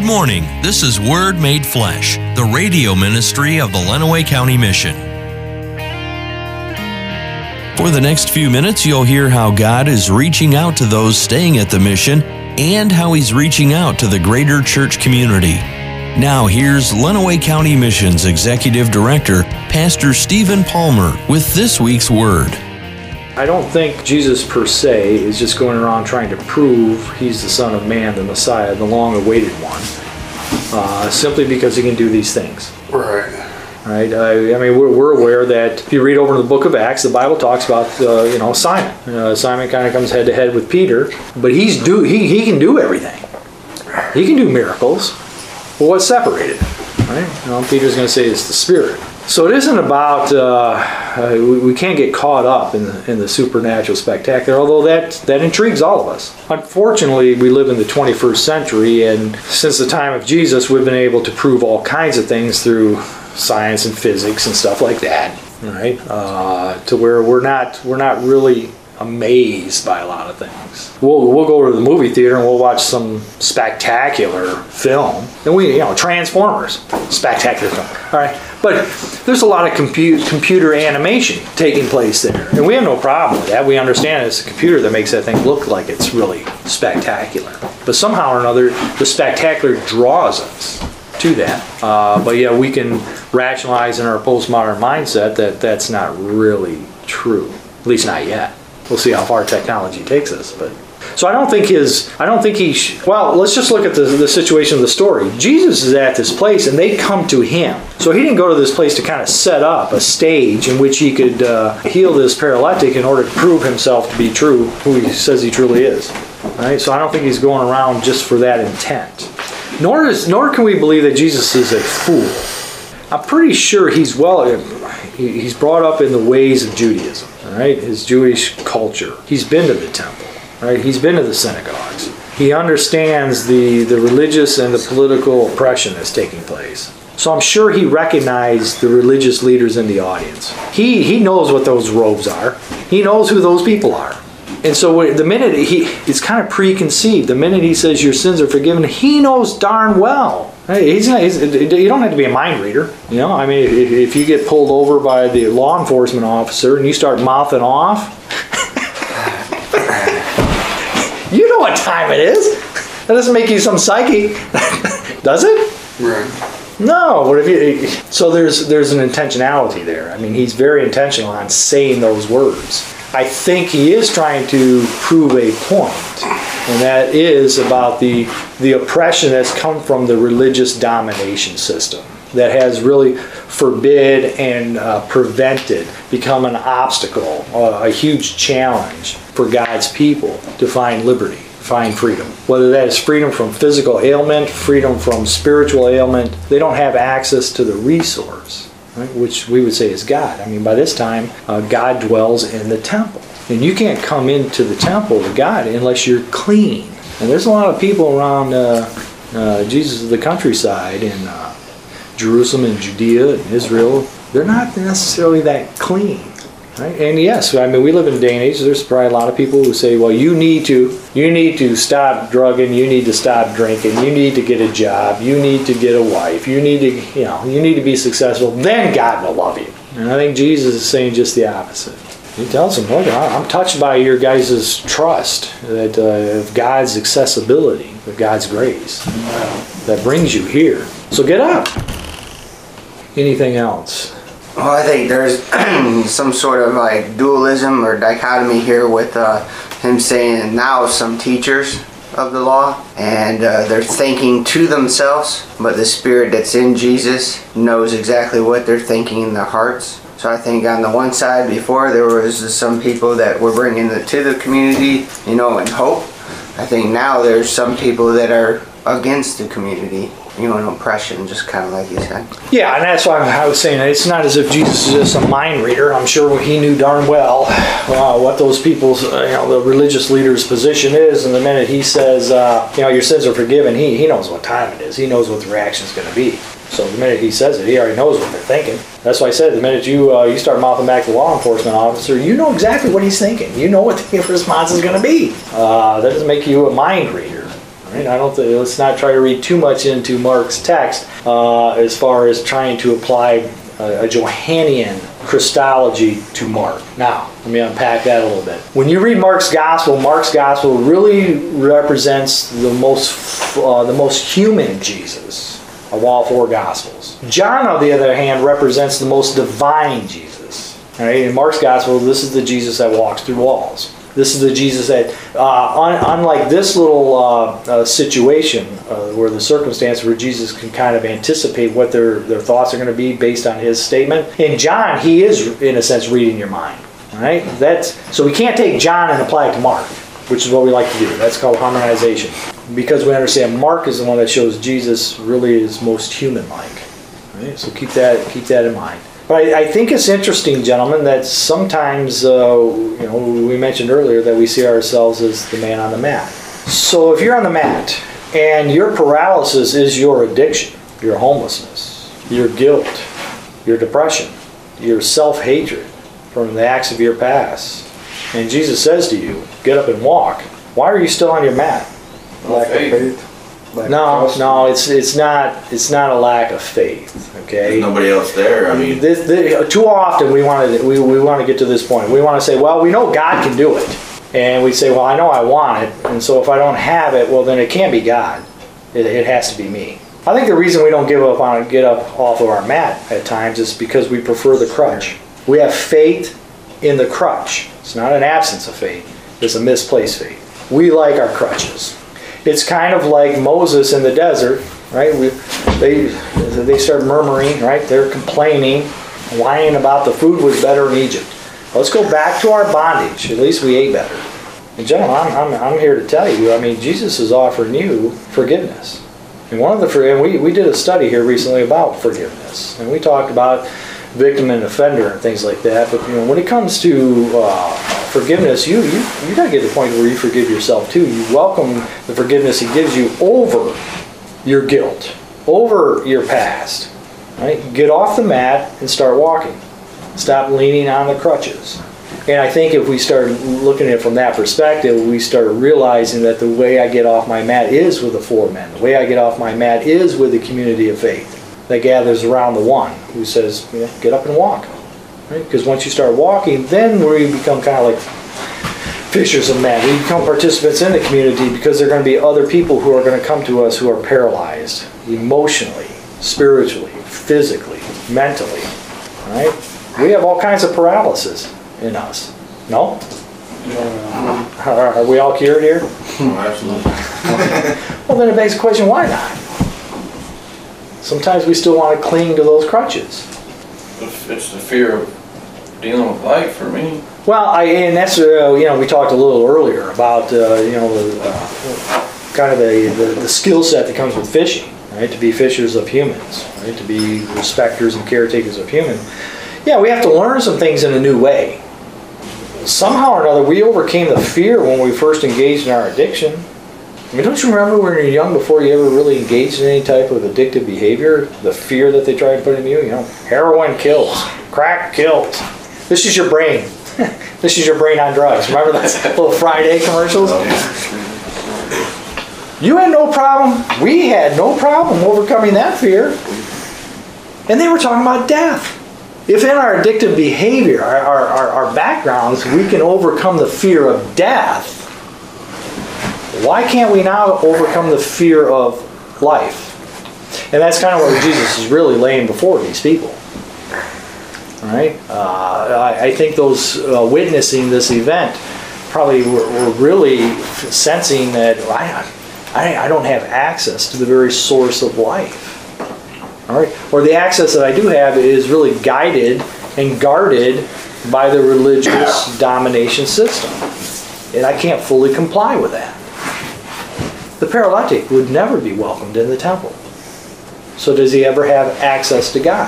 morning. This is Word Made Flesh, the radio ministry of the Lenawee County Mission. For the next few minutes, you'll hear how God is reaching out to those staying at the mission and how He's reaching out to the greater church community. Now here's Lenawee County Mission's Executive Director, Pastor Stephen Palmer, with this week's Word. I don't think Jesus per se is just going around trying to prove He's the Son of Man, the Messiah, the long-awaited one, simply because He can do these things. Right. Right. I mean, we're aware that if you read over in the book of Acts, the Bible talks about Simon. Simon kind of comes head to head with Peter, but he can do everything. He can do miracles. Well, what's separated? Right. Peter's going to say it's the Spirit. So it isn't about, we can't get caught up in the supernatural spectacular, although that intrigues all of us. Unfortunately, we live in the 21st century, and since the time of Jesus, we've been able to prove all kinds of things through science and physics and stuff like that, right? To where we're not really amazed by a lot of things. We'll go to the movie theater and we'll watch some spectacular film. And Transformers, spectacular film. All right, but there's a lot of computer animation taking place there, and we have no problem with that. We understand it's a computer that makes that thing look like it's really spectacular. But somehow or another, the spectacular draws us to that. But yeah, we can rationalize in our postmodern mindset that that's not really true, at least not yet. We'll see how far technology takes us, but so let's just look at the situation of the story. Jesus is at this place and they come to Him. So He didn't go to this place to kind of set up a stage in which He could heal this paralytic in order to prove Himself to be true, who He says He truly is. Right? So I don't think He's going around just for that intent. Nor can we believe that Jesus is a fool. I'm pretty sure he's brought up in the ways of Judaism, right? His Jewish culture. He's been to the temple, right? He's been to the synagogues. He understands the religious and the political oppression that's taking place. So I'm sure he recognized the religious leaders in the audience. He knows what those robes are. He knows who those people are. And so the minute it's kind of preconceived. The minute He says your sins are forgiven, He knows darn well. You don't have to be a mind reader. I mean, if you get pulled over by the law enforcement officer and you start mouthing off, you know what time it is. That doesn't make you some psyche, does it? Right. No. So there's an intentionality there. I mean, He's very intentional on saying those words. I think He is trying to prove a point, and that is about the oppression that's come from the religious domination system that has really forbid and prevented, become an obstacle, a huge challenge for God's people to find liberty, find freedom. Whether that is freedom from physical ailment, freedom from spiritual ailment, they don't have access to the resource. Right, which we would say is God. I mean, by this time, God dwells in the temple. And you can't come into the temple of God unless you're clean. And there's a lot of people around Jesus of the countryside in Jerusalem and Judea and Israel. They're not necessarily that clean. Right? And yes, I mean, we live in a day and age, there's probably a lot of people who say, well, you need to stop drugging, you need to stop drinking, you need to get a job, you need to get a wife, you need to be successful, then God will love you. And I think Jesus is saying just the opposite. He tells them, look, I'm touched by your guys' trust that of God's accessibility, of God's grace that brings you here. So get up. Anything else? Well, I think there's some sort of like dualism or dichotomy here with Him saying now some teachers of the law, and they're thinking to themselves, but the Spirit that's in Jesus knows exactly what they're thinking in their hearts. So I think on the one side before there was some people that were bringing it to the community, in hope. I think now there's some people that are against the community. And oppression, just kind of like you said. Yeah, and that's why I was saying it's not as if Jesus is just a mind reader. I'm sure He knew darn well what those people's, the religious leader's position is. And the minute He says, your sins are forgiven, he knows what time it is. He knows what the reaction is going to be. So the minute He says it, He already knows what they're thinking. That's why I said the minute you start mouthing back to the law enforcement officer, you know exactly what he's thinking. You know what the response is going to be. That doesn't make you a mind reader. Right? Let's not try to read too much into Mark's text as far as trying to apply a Johannine Christology to Mark. Now, let me unpack that a little bit. When you read Mark's Gospel really represents the most human Jesus of all four Gospels. John, on the other hand, represents the most divine Jesus. Right? In Mark's Gospel, this is the Jesus that walks through walls. This is the Jesus that, unlike this little situation where the circumstance where Jesus can kind of anticipate what their thoughts are going to be based on his statement, in John, he is, in a sense, reading your mind. Right? So we can't take John and apply it to Mark, which is what we like to do. That's called harmonization. Because we understand Mark is the one that shows Jesus really is most human-like. Right? So keep that in mind. But I think it's interesting, gentlemen, that sometimes, we mentioned earlier that we see ourselves as the man on the mat. So if you're on the mat and your paralysis is your addiction, your homelessness, your guilt, your depression, your self-hatred from the acts of your past, and Jesus says to you, get up and walk, why are you still on your mat? Lack of faith. No, it's not a lack of faith. Okay. There's nobody else there. I mean, too often we want to get to this point. We want to say, well, we know God can do it, and we say, well, I know I want it, and so if I don't have it, well, then it can't be God. It has to be me. I think the reason we don't get up off of our mat at times is because we prefer the crutch. We have faith in the crutch. It's not an absence of faith. It's a misplaced faith. We like our crutches. It's kind of like Moses in the desert, right? They start murmuring, right? They're complaining, whining about the food was better in Egypt. Let's go back to our bondage. At least we ate better. And gentlemen, I'm here to tell you, Jesus is offering you forgiveness. And we did a study here recently about forgiveness. And we talked about victim and offender and things like that. But when it comes to forgiveness, you got to get to the point where you forgive yourself too. You welcome the forgiveness He gives you over your guilt, over your past. Right? Get off the mat and start walking. Stop leaning on the crutches. And I think if we start looking at it from that perspective, we start realizing that the way I get off my mat is with the four men. The way I get off my mat is with the community of faith that gathers around the one who says, get up and walk. Right? Because once you start walking, then we become kind of like fishers of men. We become participants in the community because there are going to be other people who are going to come to us who are paralyzed emotionally, spiritually, physically, mentally. Right? We have all kinds of paralysis in us. No? Are we all cured here? oh, absolutely. Well, then it begs the question, why not? Sometimes we still want to cling to those crutches. It's the fear of dealing with life for me. Well, and that's we talked a little earlier about kind of the skill set that comes with fishing, right? To be fishers of humans, right? To be respecters and caretakers of humans. Yeah, we have to learn some things in a new way. Somehow or another, we overcame the fear when we first engaged in our addiction. Don't you remember when you were young, before you ever really engaged in any type of addictive behavior, the fear that they try to put in you? Heroin kills, crack kills. This is your brain. This is your brain on drugs. Remember those little Friday commercials? You had no problem. We had no problem overcoming that fear. And they were talking about death. If in our addictive behavior, our backgrounds, we can overcome the fear of death, why can't we now overcome the fear of life? And that's kind of what Jesus is really laying before these people. All right? I think those witnessing this event probably were really sensing that I don't have access to the very source of life. All right? Or the access that I do have is really guided and guarded by the religious domination system. And I can't fully comply with that. The paralytic would never be welcomed in the temple. So does he ever have access to God?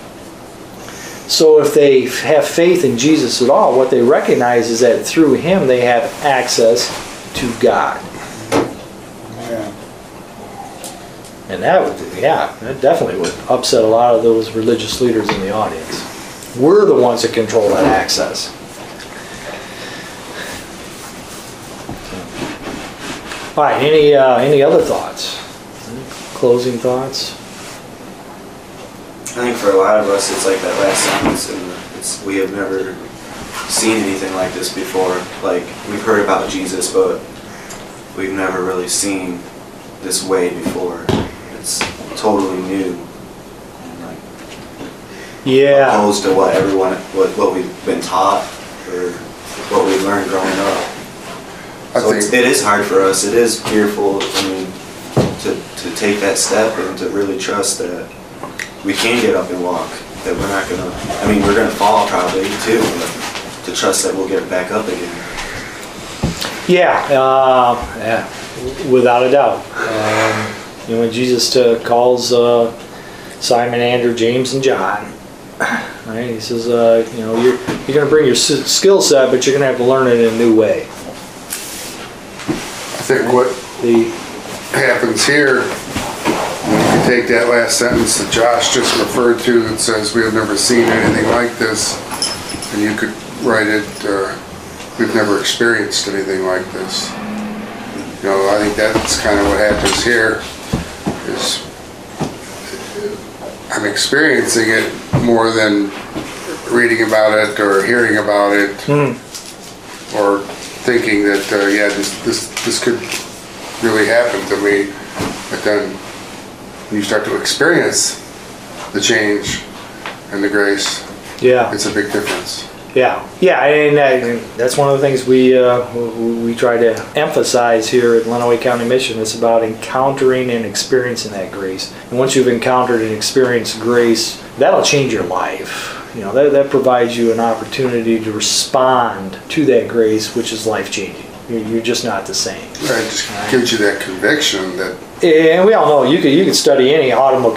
So if they have faith in Jesus at all, what they recognize is that through Him they have access to God. Yeah. And that definitely would upset a lot of those religious leaders in the audience. We're the ones that control that access. All right, any other thoughts? Closing thoughts? I think for a lot of us, it's like that last sentence, and we have never seen anything like this before. Like, we've heard about Jesus, but we've never really seen this way before. It's totally new, and like opposed to what we've been taught or what we learned growing up. So it is hard for us. It is fearful. I mean, to take that step and to really trust that we can get up and walk. That we're not gonna. I mean, we're gonna fall probably too, but to trust that we'll get back up again. Yeah, without a doubt. When Jesus calls Simon, Andrew, James, and John, right? He says, you're going to bring your skill set, but you're going to have to learn it in a new way. I think what happens here, when you take that last sentence that Josh just referred to, that says we have never seen anything like this, and you could write it, we've never experienced anything like this. I think that's kind of what happens here, is I'm experiencing it more than reading about it or hearing about it, or thinking that this could really happen to me. But then when you start to experience the change and the grace, it's a big difference. Yeah, and that's one of the things we try to emphasize here at Lenawee County Mission. It's about encountering and experiencing that grace. And once you've encountered and experienced grace, that'll change your life. That provides you an opportunity to respond to that grace, which is life-changing. You're just not the same. Right, it just gives you that conviction that. And we all know you could study any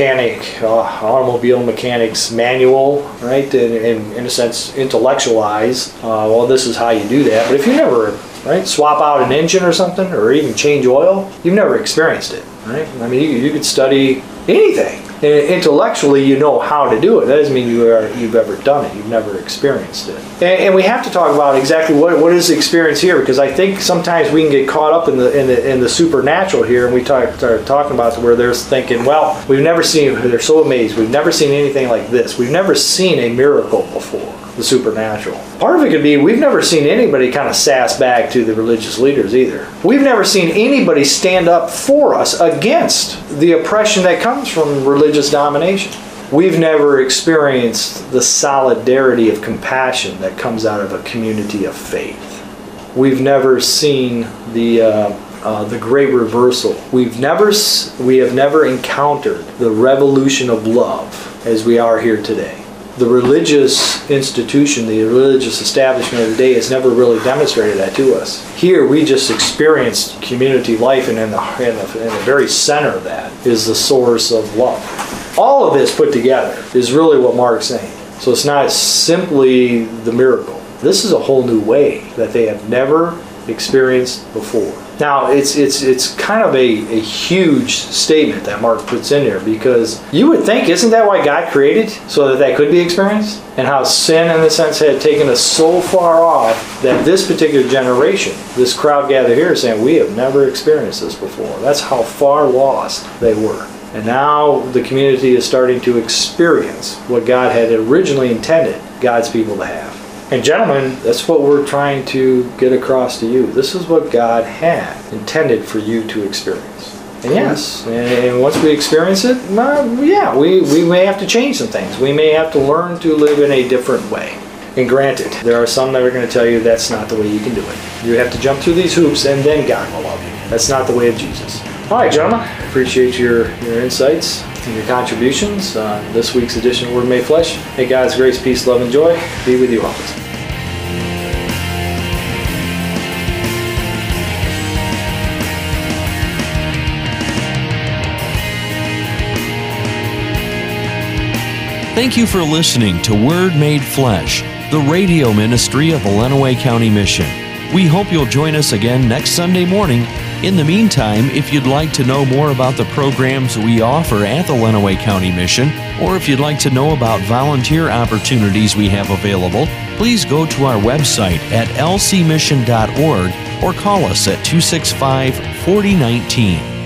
automobile mechanics manual, right? And in a sense, intellectualize. Well, this is how you do that. But if you never, swap out an engine or something, or even change oil, you've never experienced it, right? I mean, you could study anything. And intellectually, you know how to do it. That doesn't mean you've ever done it. You've never experienced it. And we have to talk about exactly what is the experience here, because I think sometimes we can get caught up in the supernatural here, and we start talking about where they're thinking, well, we've never seen. They're so amazed. We've never seen anything like this. We've never seen a miracle before. The supernatural. Part of it could be we've never seen anybody kind of sass back to the religious leaders either. We've never seen anybody stand up for us against the oppression that comes from religious domination. We've never experienced the solidarity of compassion that comes out of a community of faith. We've never seen the great reversal. We have never encountered the revolution of love as we are here today. The religious institution, the religious establishment of the day has never really demonstrated that to us. Here we just experienced community life, and in the very center of that is the source of love. All of this put together is really what Mark's saying. So it's not simply the miracle. This is a whole new way that they have never experienced before. Now, it's kind of a huge statement that Mark puts in there, because you would think, isn't that why God created? So that could be experienced? And how sin, in a sense, had taken us so far off that this particular generation, this crowd gathered here, is saying, we have never experienced this before. That's how far lost they were. And now the community is starting to experience what God had originally intended God's people to have. And gentlemen, that's what we're trying to get across to you. This is what God had intended for you to experience. And yes, and once we experience it, we may have to change some things. We may have to learn to live in a different way. And granted, there are some that are going to tell you that's not the way you can do it. You have to jump through these hoops and then God will love you. That's not the way of Jesus. All right, gentlemen, appreciate your insights and your contributions on this week's edition of Word Made Flesh. May God's grace, peace, love, and joy be with you always. Thank you for listening to Word Made Flesh, the radio ministry of the Lenawee County Mission. We hope you'll join us again next Sunday morning In the meantime, if you'd like to know more about the programs we offer at the Lenawee County Mission, or if you'd like to know about volunteer opportunities we have available, please go to our website at lcmission.org or call us at 265-4019.